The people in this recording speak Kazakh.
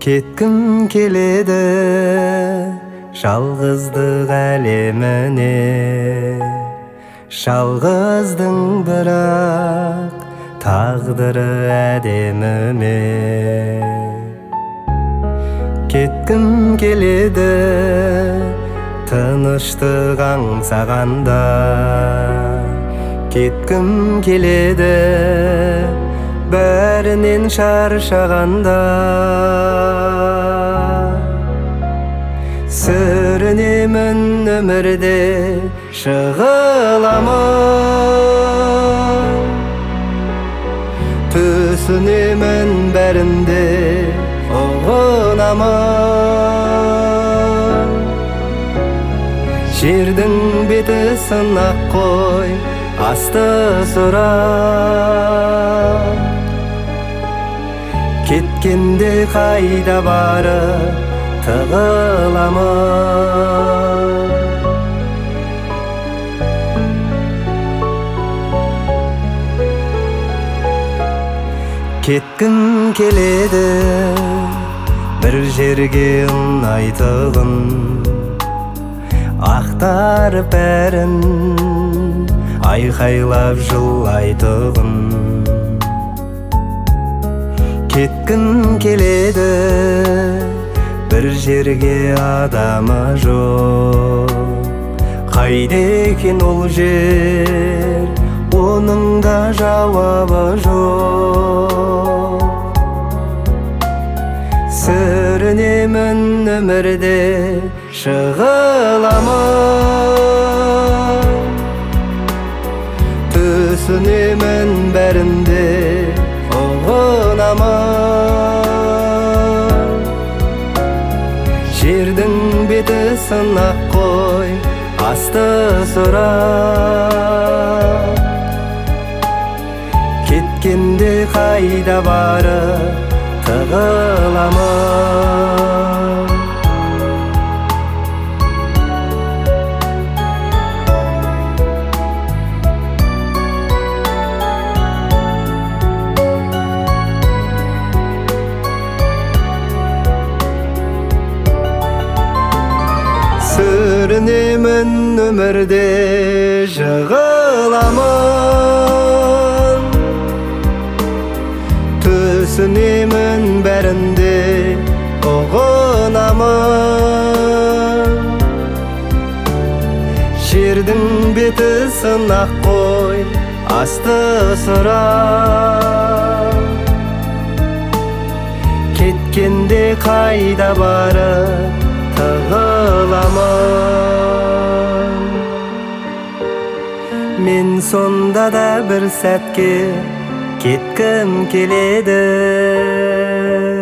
Кетким келеді жалғыздық әлеміне, жалғыздың бірақ тағдыры әдеміме. Кеткім келеді тыныштық аңсағанда, кеткім келеді бәрінен шаршағанда. Сүрінемін өмірде шығыламын, түсінемін бәрінде ұғынамын. Жердің беті сынақ қой, асты сұрақ. Кеткенде қайда барып тығыламын. Кеткім келеді бір жерге ұнайтығын, ақтарып бәрін айқайлап жылайтығын. Кеткім келеді бір жерге адамы жоқ, қайда екен ол жер, оның да жауабы жоқ. Сүрінемін өмірде шығыламын, түсінемін бәрінде ұғынамын. Жердің беті сынақ қой, асты сұрақ. Кеткенде қайда барып тығыламын. Сүрінемін өмірде жығыламын, түсінемін бәрінде ұғынамын. Жердің беті сынақ қой, асты сұрақ. Кеткенде қайда барып тығыламын. Мен сонда да бір сәтке кеткім келеді.